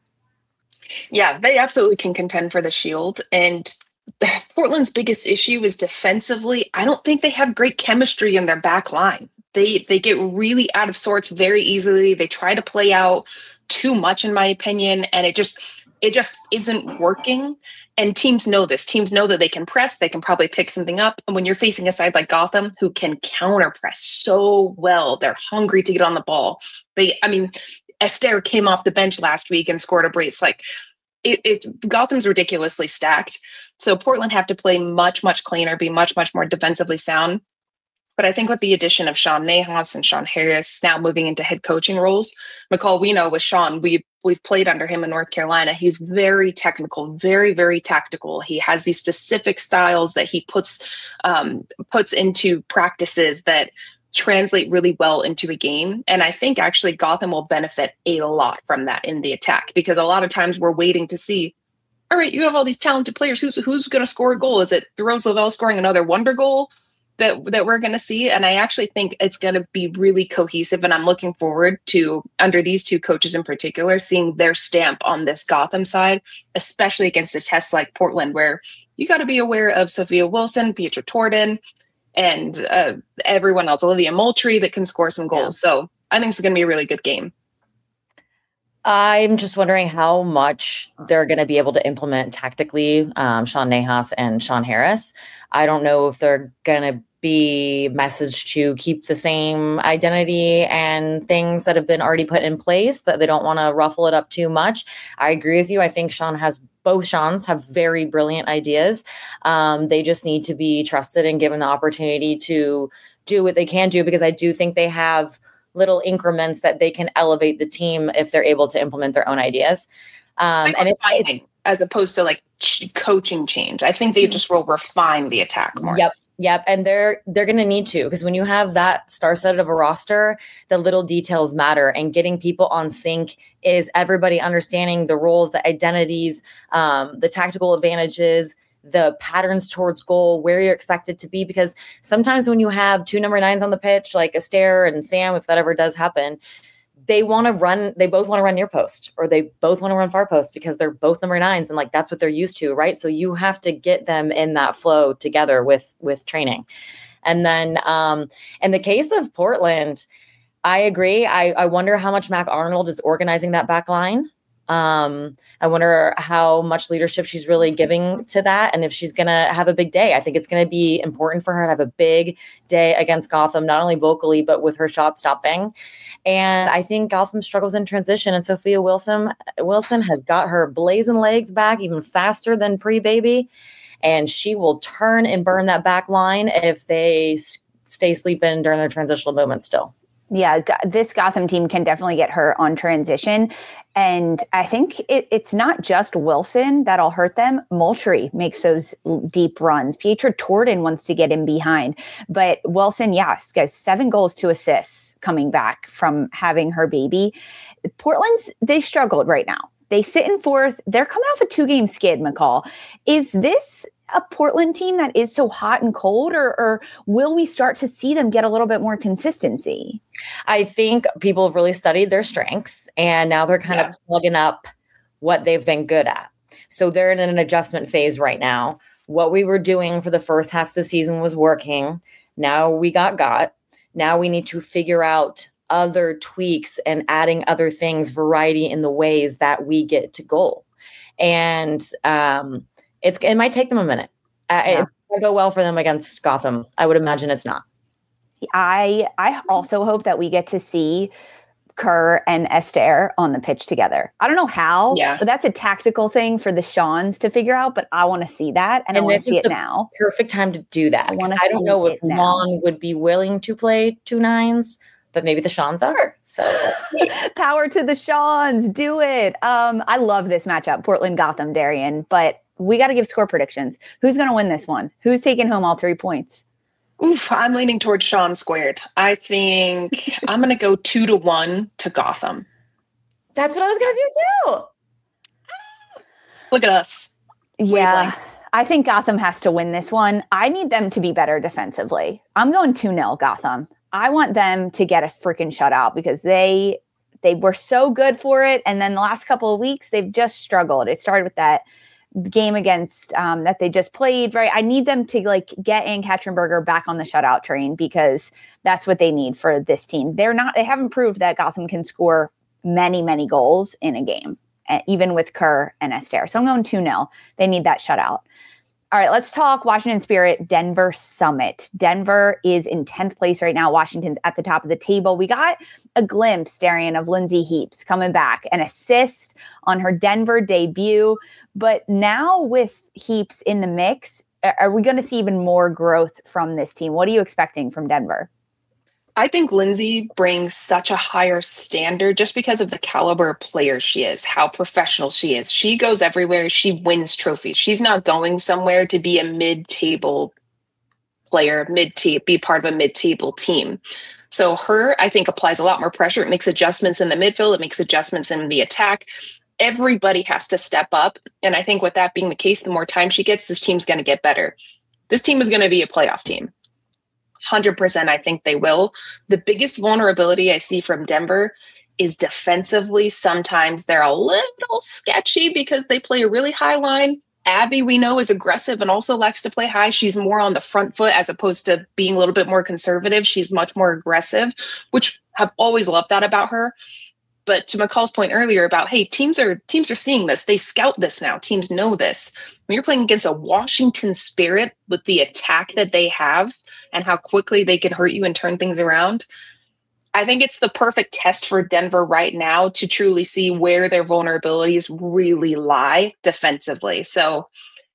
Yeah, they absolutely can contend for the Shield. And Portland's biggest issue is defensively. I don't think they have great chemistry in their back line. They they get really out of sorts very easily. They try to play out too much, in my opinion, and it just it just isn't working. And teams know this. Teams know that they can press. They can probably pick something up. And when you're facing a side like Gotham, who can counter press so well, they're hungry to get on the ball. They, I mean, Esther came off the bench last week and scored a brace. Like it, it, Gotham's ridiculously stacked. So Portland have to play much, much cleaner, be much, much more defensively sound. But I think with the addition of Sean Nahas and Sean Harris now moving into head coaching roles, McCall, we know with Sean, we've, we've played under him in North Carolina. He's very technical, very, very tactical. He has these specific styles that he puts um, puts into practices that translate really well into a game. And I think actually Gotham will benefit a lot from that in the attack, because a lot of times we're waiting to see, all right, you have all these talented players. Who's who's going to score a goal? Is it Rose Lavelle scoring another wonder goal that that we're going to see? And I actually think it's going to be really cohesive. And I'm looking forward to, under these two coaches in particular, seeing their stamp on this Gotham side, especially against a test like Portland, where you got to be aware of Sophia Wilson, Pietra Torden, and uh, everyone else, Olivia Moultrie, that can score some goals. Yeah. So I think it's going to be a really good game. I'm just wondering how much they're going to be able to implement tactically um, Sean Nahas and Sean Harris. I don't know if they're going to be messaged to keep the same identity and things that have been already put in place, that they don't want to ruffle it up too much. I agree with you. I think Sean has both Seans have very brilliant ideas. Um, they just need to be trusted and given the opportunity to do what they can do, because I do think they have little increments that they can elevate the team if they're able to implement their own ideas. Um, and it's, it's as opposed to like ch- coaching change. I think they just will refine the attack more. Yep. Yep. And they're, they're going to need to, because when you have that star set of a roster, the little details matter, and getting people on sync is everybody understanding the roles, the identities, um, the tactical advantages, the patterns towards goal, where you're expected to be. Because sometimes when you have two number nines on the pitch, like Esther and Sam, if that ever does happen, they want to run, they both want to run near post, or they both want to run far post, because they're both number nines. And like, that's what they're used to. Right. So you have to get them in that flow together with, with training. And then um, in the case of Portland, I agree. I, I wonder how much Mac Arnold is organizing that back line. Um, I wonder how much leadership she's really giving to that, and if she's going to have a big day. I think it's going to be important for her to have a big day against Gotham, not only vocally, but with her shot stopping. And I think Gotham struggles in transition, and Sophia Wilson, Wilson has got her blazing legs back even faster than pre-baby, and she will turn and burn that back line if they s- stay sleeping during their transitional moment still. Yeah, this Gotham team can definitely get her on transition. And I think it, it's not just Wilson that'll hurt them. Moultrie makes those deep runs. Pietra Torden wants to get in behind. But Wilson, yes, guys, seven goals, two assists coming back from having her baby. Portland's, they struggled right now. They sit in fourth. They're coming off a two-game skid, McCall. Is this a Portland team that is so hot and cold, or, or will we start to see them get a little bit more consistency? I think people have really studied their strengths, and now they're kind yeah. of plugging up what they've been good at. So they're in an adjustment phase right now. What we were doing for the first half of the season was working. Now we got got. Now we need to figure out other tweaks and adding other things, variety in the ways that we get to goal. And um, it's it might take them a minute. Uh, yeah. It won't go well for them against Gotham. I would imagine it's not. I I also hope that we get to see Kerr and Esther on the pitch together. I don't know how, yeah. but that's a tactical thing for the Seans to figure out, but I want to see that, and, and I want to see it now. Perfect time to do that. I, I don't know if Juan would be willing to play two nines, but maybe the Seans are. So power to the Seans. Do it. Um, I love this matchup, Portland Gotham, Darian, but we got to give score predictions. Who's going to win this one? Who's taking home all three points? Oof, I'm leaning towards Sean squared. I think I'm going to go two to one to Gotham. That's what I was going to do too. Look at us. Yeah. Wavelength. I think Gotham has to win this one. I need them to be better defensively. I'm going two nil Gotham. I want them to get a freaking shutout, because they they were so good for it. And then the last couple of weeks, they've just struggled. It started with that game against um, that they just played, right? I need them to like get Ann Katzenberger back on the shutout train, because that's what they need for this team. They're not, they haven't proved that Gotham can score many, many goals in a game, uh, even with Kerr and Esther. So I'm going two nil. They need that shutout. All right, let's talk Washington Spirit, Denver Summit. Denver is in tenth place right now. Washington's at the top of the table. We got a glimpse, Darian, of Lindsay Heaps coming back, an assist on her Denver debut. But now with Heaps in the mix, are we going to see even more growth from this team? What are you expecting from Denver? I think Lindsay brings such a higher standard just because of the caliber of player she is, how professional she is. She goes everywhere. She wins trophies. She's not going somewhere to be a mid-table player, mid-table, be part of a mid-table team. So her, I think, applies a lot more pressure. It makes adjustments in the midfield. It makes adjustments in the attack. Everybody has to step up. And I think with that being the case, the more time she gets, this team's going to get better. This team is going to be a playoff team. one hundred percent I think they will. The biggest vulnerability I see from Denver is defensively. Sometimes they're a little sketchy because they play a really high line. Abby, we know, is aggressive and also likes to play high. She's more on the front foot as opposed to being a little bit more conservative. She's much more aggressive, which I've always loved that about her. But to McCall's point earlier about, hey, teams are teams are seeing this. They scout this now. Teams know this. When you're playing against a Washington Spirit with the attack that they have and how quickly they can hurt you and turn things around, I think it's the perfect test for Denver right now to truly see where their vulnerabilities really lie defensively. So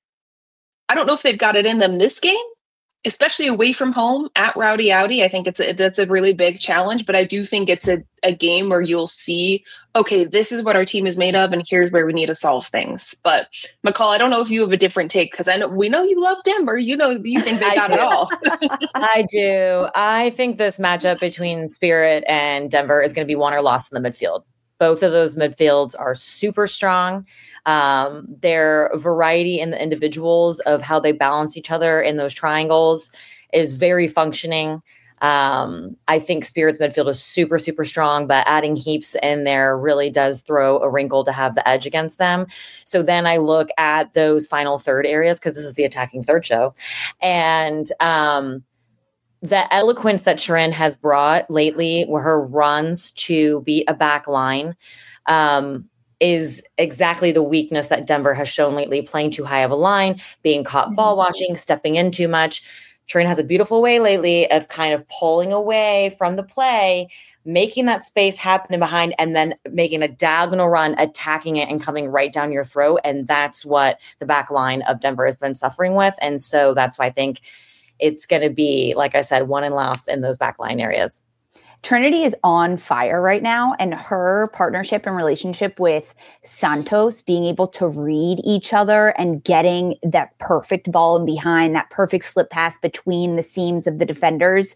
I don't know if they've got it in them this game, especially away from home at Rowdy Audi. I think it's a, that's a really big challenge, but I do think it's a, a game where you'll see, okay, this is what our team is made of, and here's where we need to solve things. But McCall, I don't know if you have a different take, because I know we know you love Denver. You know, you think they got it all. I do. I think this matchup between Spirit and Denver is going to be won or lost in the midfield. Both of those midfields are super strong. Um, their variety in the individuals of how they balance each other in those triangles is very functioning. Um, I think Spirit's midfield is super, super strong, but adding Heaps in there really does throw a wrinkle to have the edge against them. So then I look at those final third areas, because this is the attacking third show. And um, the eloquence that Trin has brought lately, where her runs to beat a back line, um, is exactly the weakness that Denver has shown lately, playing too high of a line, being caught ball watching, stepping in too much. Trin has a beautiful way lately of kind of pulling away from the play, making that space happen in behind, and then making a diagonal run, attacking it, and coming right down your throat. And that's what the back line of Denver has been suffering with. And so that's why I think it's going to be, like I said, won and lost in those back line areas. Trinity is on fire right now, and her partnership and relationship with Santos, being able to read each other and getting that perfect ball in behind, that perfect slip pass between the seams of the defenders,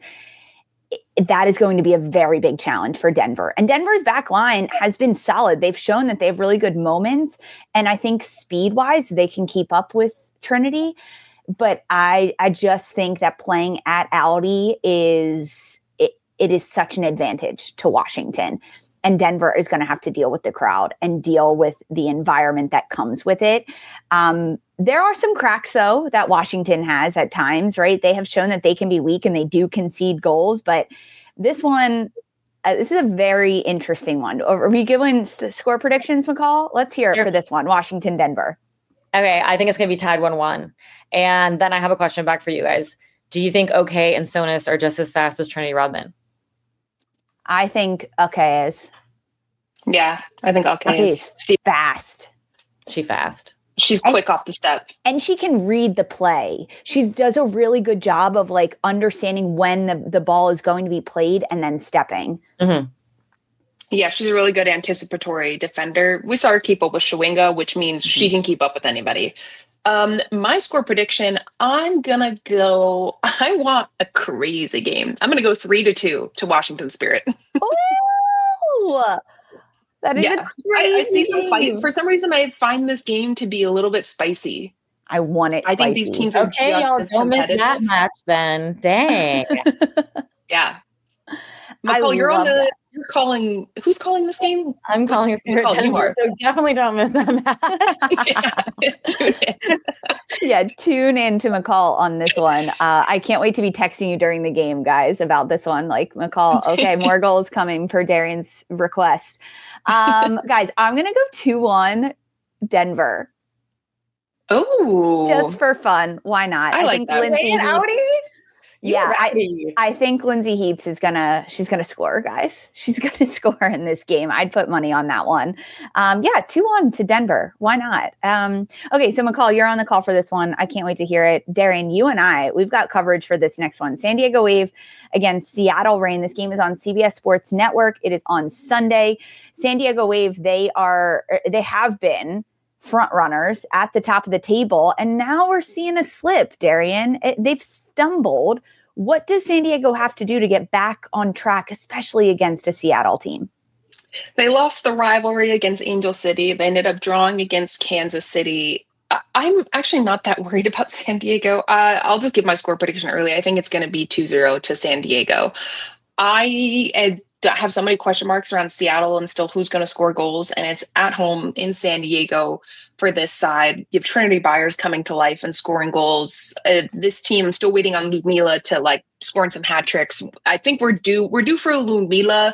that is going to be a very big challenge for Denver. And Denver's back line has been solid. They've shown that they have really good moments, and I think speed-wise, they can keep up with Trinity. But I, I just think that playing at Audi is... it is such an advantage to Washington, and Denver is going to have to deal with the crowd and deal with the environment that comes with it. Um, there are some cracks, though, that Washington has at times, right? They have shown that they can be weak and they do concede goals, but this one, uh, this is a very interesting one. Are we giving st- score predictions, McCall? Let's hear it Yes. for this one, Washington, Denver. Okay, I think it's going to be tied one one. And then I have a question back for you guys. Do you think OK and Sonis are just as fast as Trinity Rodman? I think okay is. Yeah, I think okay, Okay, is. She, fast. She fast. she's quick off the step. And she can read the play. She does a really good job of like understanding when the, the ball is going to be played and then stepping. Mm-hmm. Yeah, she's a really good anticipatory defender. We saw her keep up with Shawinga, which means mm-hmm. she can keep up with anybody. Um, my score prediction, I'm gonna go, I want a crazy game. I'm gonna go three to two to Washington Spirit. Ooh, that is yeah. a crazy I, I see some game. fight. For some reason, I find this game to be a little bit spicy. I want it spicy. I think these teams are okay, just y'all as don't miss competitive. that match then. Dang. Yeah. I Nicole, you're on love the, that. you're calling, who's calling this game? I'm calling a Spirit Nicole, you Denver, are. so definitely don't miss that match. yeah. Tune in. Yeah, tune in to McCall on this one. Uh, I can't wait to be texting you during the game, guys, about this one. Like, McCall, okay, more goals coming per Darian's request. Um, guys, I'm going to go two one Denver. Oh. Just for fun. Why not? I like think that. Lindsay Wait, Audi? Heaps- Yeah, I, ready. I think Lindsay Heaps is gonna she's gonna score, guys. She's gonna score in this game. I'd put money on that one. Um, yeah, two one to Denver. Why not? Um, okay, so McCall, you're on the call for this one. I can't wait to hear it. Darian, you and I, we've got coverage for this next one. San Diego Wave against Seattle Reign. This game is on C B S Sports Network. It is on Sunday. San Diego Wave, they are they have been front runners at the top of the table. And now we're seeing a slip, Darian. It, they've stumbled. What does San Diego have to do to get back on track, especially against a Seattle team? They lost the rivalry against Angel City. They ended up drawing against Kansas City. I'm actually not that worried about San Diego. Uh, I'll just give my score prediction early. I think it's going to be two zero to San Diego. I uh, have so many question marks around Seattle and still who's going to score goals, and it's at home in San Diego for this side. You have Trinity Byers coming to life and scoring goals. Uh, this team, I'm still waiting on Ludmila to like scoring some hat tricks. I think we're due we're due for a Ludmila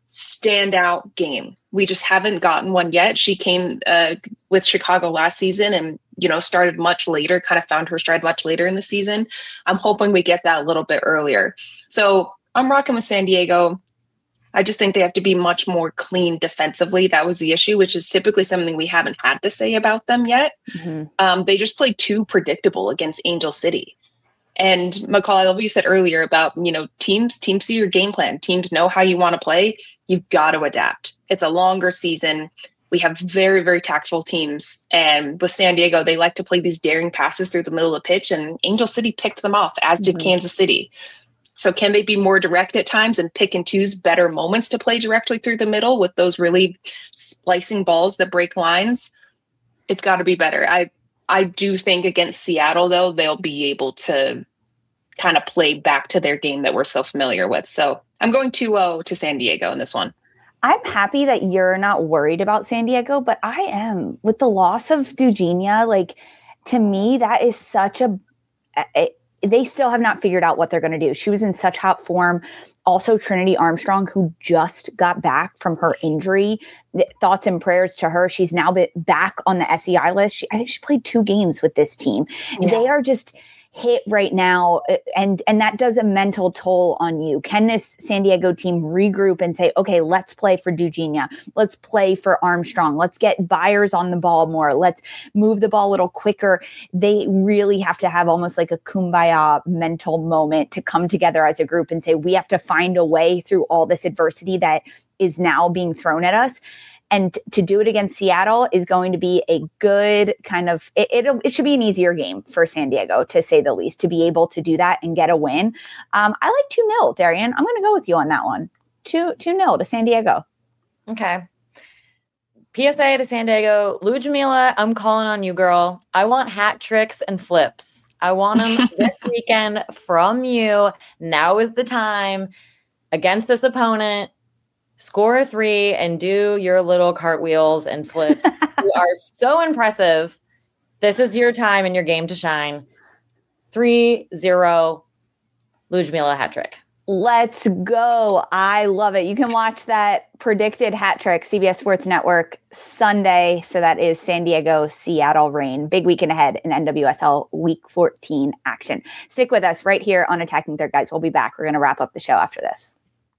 standout game. We just haven't gotten one yet. She came uh, with Chicago last season and, you know, started much later, kind of found her stride much later in the season. I'm hoping we get that a little bit earlier. So I'm rocking with San Diego. I just think they have to be much more clean defensively. That was the issue, which is typically something we haven't had to say about them yet. Mm-hmm. Um, they just played too predictable against Angel City. And McCall, I love what you said earlier about, you know, teams, teams see your game plan. Teams know how you want to play. You've got to adapt. It's a longer season. We have very, very tactful teams. And with San Diego, they like to play these daring passes through the middle of the pitch. And Angel City picked them off, as did mm-hmm. Kansas City. So can they be more direct at times and pick and choose better moments to play directly through the middle with those really splicing balls that break lines? It's got to be better. I I do think against Seattle, though, they'll be able to kind of play back to their game that we're so familiar with. So I'm going two oh to San Diego in this one. I'm happy that you're not worried about San Diego, but I am. With the loss of Dugenia, like, to me, that is such a... a they still have not figured out what they're going to do. She was in such hot form. Also, Trinity Armstrong, who just got back from her injury. Thoughts and prayers to her. She's now been back on the S E I list. She, I think she played two games with this team. Yeah. They are just hit right now, and and that does a mental toll on you. Can this San Diego team regroup and say, okay, let's play for Dugenia, let's play for Armstrong, let's get Byers on the ball more, let's move the ball a little quicker? They really have to have almost like a kumbaya mental moment to come together as a group and say, we have to find a way through all this adversity that is now being thrown at us. And to do it against Seattle is going to be a good kind of, it, it, it should be an easier game for San Diego, to say the least, to be able to do that and get a win. Um, I like two nil, Darian. I'm going to go with you on that one. two nil to San Diego. Okay. P S A to San Diego. Ludmila, I'm calling on you, girl. I want hat tricks and flips. I want them this weekend from you. Now is the time against this opponent. Score a three and do your little cartwheels and flips. You are so impressive. This is your time and your game to shine. three zero, Ludmila hat trick. Let's go. I love it. You can watch that predicted hat trick, C B S Sports Network, Sunday. So that is San Diego, Seattle Reign. Big weekend ahead in N W S L Week fourteen action. Stick with us right here on Attacking Third, guys. We'll be back. We're going to wrap up the show after this.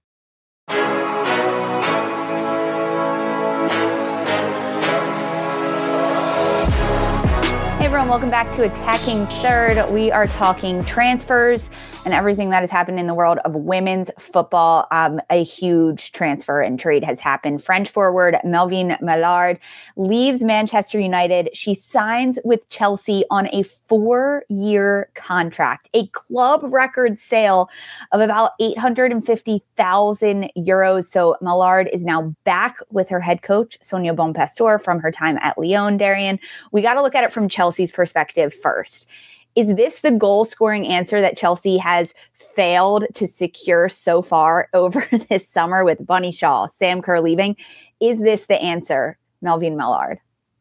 Hey everyone, welcome back to Attacking Third. We are talking transfers and everything that has happened in the world of women's football. Um, a huge transfer and trade has happened. French forward Melvine Mellard leaves Manchester United. She signs with Chelsea on a four-year contract, a club record sale of about eight hundred fifty thousand euros. So Mellard is now back with her head coach, Sonia Bonpastor, from her time at Lyon. Darian, we got to look at it from Chelsea's perspective first. Is this the goal-scoring answer that Chelsea has failed to secure so far over this summer with Bunny Shaw, Sam Kerr leaving? Is this the answer, Melvine Mellard?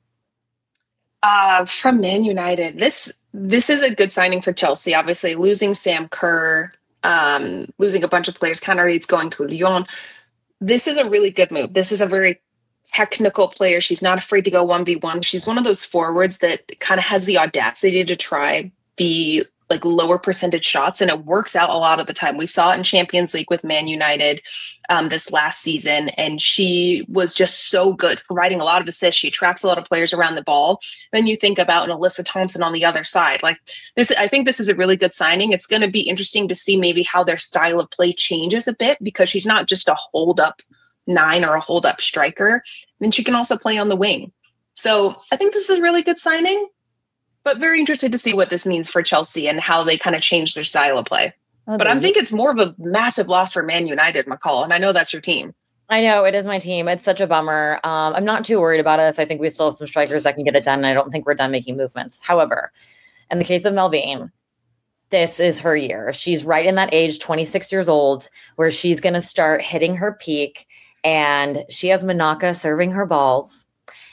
Uh, from Man United, this this is a good signing for Chelsea. Obviously, losing Sam Kerr, um, losing a bunch of players, Canary going to Lyon. This is a really good move. This is a very technical player. She's not afraid to go one v one. She's one of those forwards that kind of has the audacity to try be like lower percentage shots, and it works out a lot of the time. We saw it in Champions League with Man United um, this last season, and she was just so good, providing a lot of assists. She attracts a lot of players around the ball. Then you think about an Alyssa Thompson on the other side. Like this, I think this is a really good signing. It's going to be interesting to see maybe how their style of play changes a bit, because she's not just a hold up nine or a hold up striker. Then she can also play on the wing. So I think this is a really good signing, but very interested to see what this means for Chelsea and how they kind of change their style of play. Oh, but I think it's more of a massive loss for Man United, McCall, and I know that's your team. I know it is my team. It's such a bummer. Um, I'm not too worried about us. I think we still have some strikers that can get it done. And I don't think we're done making movements. However, in the case of Melvine, this is her year. She's right in that age, twenty-six years old, where she's going to start hitting her peak. And she has Manaka serving her balls.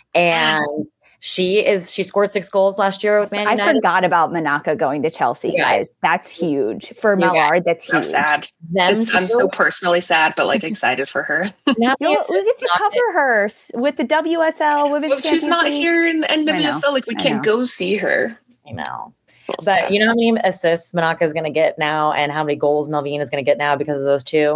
And she is, she scored six goals last year with Man United. I forgot about Manaka going to Chelsea, Yes. guys. That's huge. For You Mallard, that's I'm huge. sad. Them It's- I'm two- so personally sad, but like excited for her. Now You'll, the we assist get to not- cover her s- with the W S L Women's Well, she's Champions not League. here in N W S L. Like we I can't know. go see her. I know. Well, But sad. you know how many assists Manaka is going to get now and how many goals Melvine is going to get now because of those two?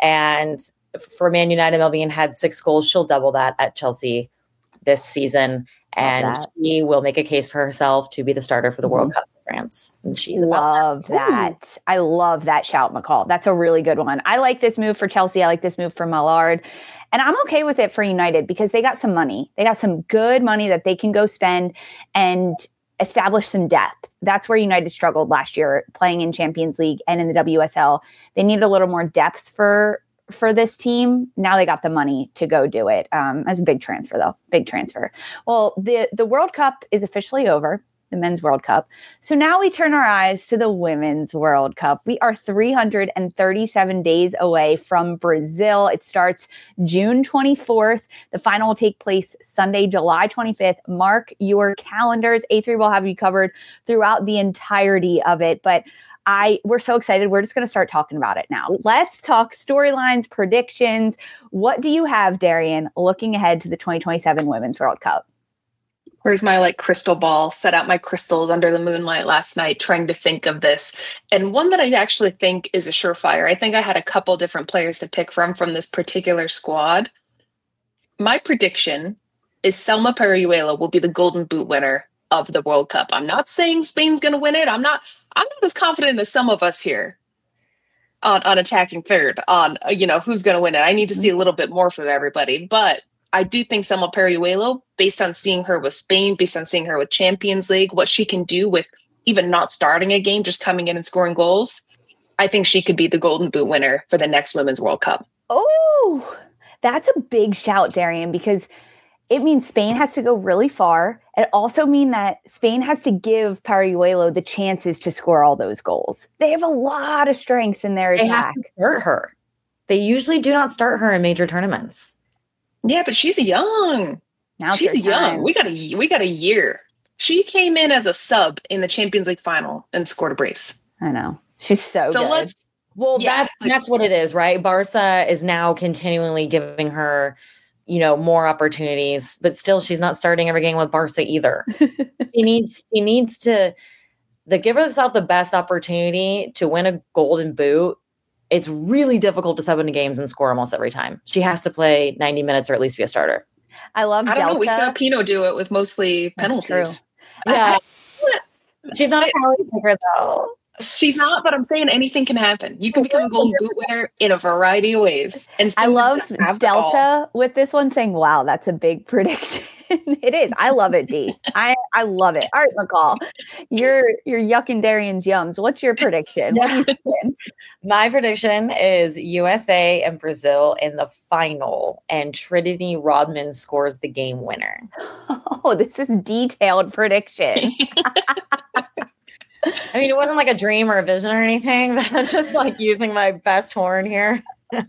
And for Man United, Melvine had six goals. She'll double that at Chelsea this season. And that. she will make a case for herself to be the starter for the World Cup in France. And she's about Love that. I love that shout, McCall. That's a really good one. I like this move for Chelsea. I like this move for Mallard. And I'm okay with it for United because they got some money. They got some good money that they can go spend and establish some depth. That's where United struggled last year, playing in Champions League and in the W S L. They need a little more depth for for this team. Now they got the money to go do it. Um, that's a big transfer, though. Big transfer. Well, the the World Cup is officially over, the Men's World Cup. So now we turn our eyes to the Women's World Cup. We are three hundred thirty-seven days away from Brazil. It starts June twenty-fourth. The final will take place Sunday, July twenty-fifth. Mark your calendars. A three will have you covered throughout the entirety of it. But I we're so excited. We're just going to start talking about it now. Let's talk storylines, predictions. What do you have, Darian, looking ahead to the twenty twenty-seven Women's World Cup? Where's my like crystal ball? Set out my crystals under the moonlight last night trying to think of this. And one that I actually think is a surefire. I think I had a couple different players to pick from from this particular squad. My prediction is Selma Pereira will be the Golden Boot winner of the World Cup. I'm not saying Spain's going to win it. I'm not I'm not as confident as some of us here on, on attacking third on, uh, you know, who's going to win it. I need to see a little bit more from everybody, but I do think Selma Pereira, based on seeing her with Spain, based on seeing her with Champions League, what she can do with even not starting a game, just coming in and scoring goals, I think she could be the Golden Boot winner for the next Women's World Cup. Oh, that's a big shout, Darian, because it means Spain has to go really far. It also means that Spain has to give Pariuelo the chances to score all those goals. They have a lot of strengths in their They have attack. to start her. They usually do not start her in major tournaments. Yeah, but she's young. Now it's she's your young. time. We got a we got a year. She came in as a sub in the Champions League final and scored a brace. I know. She's so, So good. let's Well, Yeah, that's like- that's what it is, right? Barca is now continually giving her, you know, more opportunities, but still she's not starting every game with Barca either. she needs she needs to the give herself the best opportunity to win a golden boot. It's really difficult to sub into games and score almost every time. She has to play ninety minutes or at least be a starter. I love I don't Delta. know. We saw Pino do it with mostly That's penalties. Yeah. She's not a penalty taker though. She's not, but I'm saying anything can happen. You can become a Golden Boot winner in a variety of ways. And I Spain is love gonna have the ball. Delta with this one saying, wow, that's a big prediction. It is. I love it, D. I, I love it. All right, McCall. You're you're yucking Darian's yums. What's your prediction? What are you thinking? My prediction is U S A and Brazil in the final, and Trinity Rodman scores the game winner. Oh, this is detailed prediction. I mean, it wasn't like a dream or a vision or anything. That's just like using my best horn here.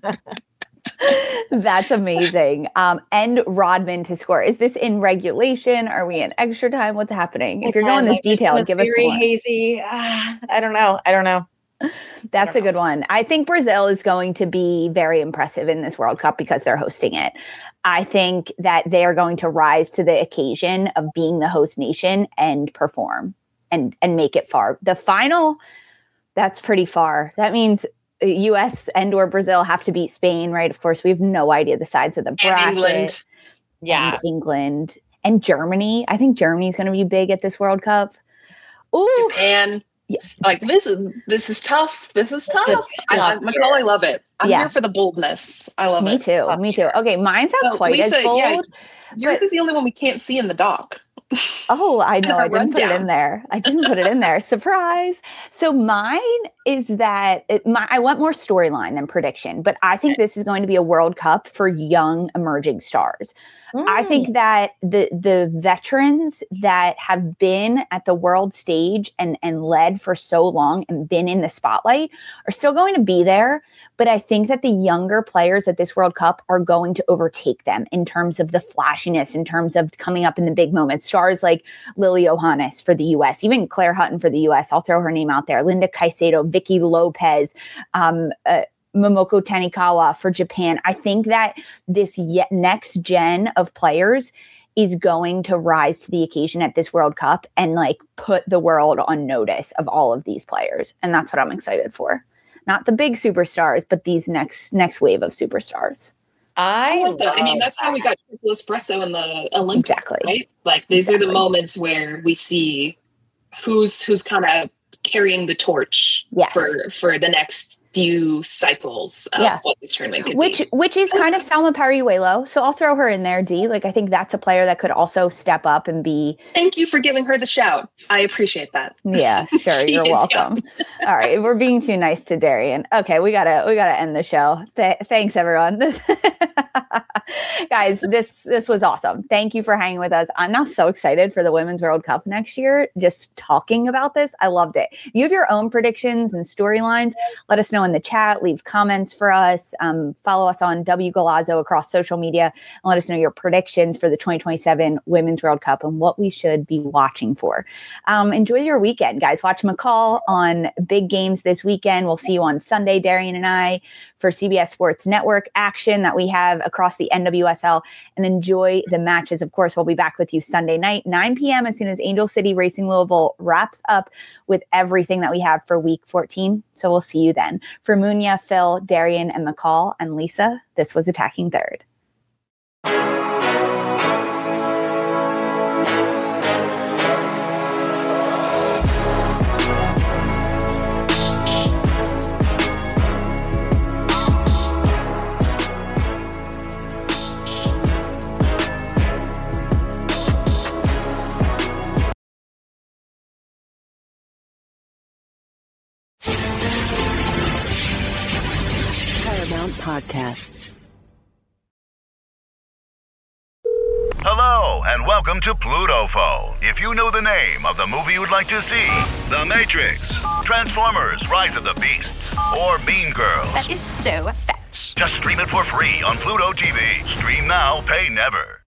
That's amazing. Um, and Rodman to score. Is this in regulation? Are we in extra time? What's happening? If you're going this detailed, give us very more. hazy. Uh, I don't know. I don't know. That's a don't know. good one. I think Brazil is going to be very impressive in this World Cup because they're hosting it. I think that they are going to rise to the occasion of being the host nation and perform and and make it far. The final, that's pretty far. That means U S and or Brazil have to beat Spain, right? Of course, we have no idea the sides of the bracket. And England. Yeah. And England and Germany. I think Germany's going to be big at this World Cup. Ooh, Japan. Yeah. Like this is this is tough. This is tough. I, I, Nicole, I love it. I'm Yeah. here for the boldness. I love Me it. too. Me too. Okay, mine's not So, quite Lisa, as bold. yeah, yours but- is the only one we can't see in the doc. Oh, I know. Our I didn't put it rundown. in there. I didn't put it in there. Surprise. So mine is that it, my, I want more storyline than prediction, but I think this is going to be a World Cup for young emerging stars. Mm. I think that the the veterans that have been at the world stage and, and led for so long and been in the spotlight are still going to be there. But I think that the younger players at this World Cup are going to overtake them in terms of the flashiness, in terms of coming up in the big moments. Stars like Lily Johannes for the U S, even Claire Hutton for the U S. I'll throw her name out there. Linda Caicedo, Vicky Lopez, um, uh, Momoko Tanikawa for Japan. I think that this yet next gen of players is going to rise to the occasion at this World Cup and like put the world on notice of all of these players. And that's what I'm excited for. Not the big superstars, but these next next wave of superstars. I, I like that. I mean, love that's how we got triple espresso in the Olympics, Exactly. right? Like these Exactly. are the moments where we see who's who's kind of carrying the torch Yes. for for the next few cycles of Yeah. what this tournament could Which be. which is kind of Salma Pariuelo. So I'll throw her in there, D. Like I think that's a player that could also step up and be Thank you for giving her the shout. I appreciate that. yeah, sure. She You're is welcome. All right. We're being too nice to Darian. Okay, we gotta we gotta end the show. Th- thanks everyone. Guys, this this was awesome. Thank you for hanging with us. I'm now so excited for the Women's World Cup next year. Just talking about this, I loved it. If you have your own predictions and storylines, let us know in the chat. Leave comments for us. Um, follow us on W Galazzo across social media, and let us know your predictions for the twenty twenty-seven Women's World Cup and what we should be watching for. Um, enjoy your weekend, guys. Watch McCall on big games this weekend. We'll see you on Sunday, Darian and I, for C B S Sports Network action that we have across the N W S L, and enjoy the matches. Of course, we'll be back with you Sunday night, nine p.m. as soon as Angel City Racing Louisville wraps up with everything that we have for week fourteen. So we'll see you then. For Munya, Phil, Darian, and McCall, and Lisa, this was Attacking Third. Paramount Podcasts. Hello, and welcome to Pluto Phone. If you know the name of the movie you'd like to see, The Matrix, Transformers, Rise of the Beasts, or Mean Girls, That is so fetch. just stream it for free on Pluto T V. Stream now, pay never.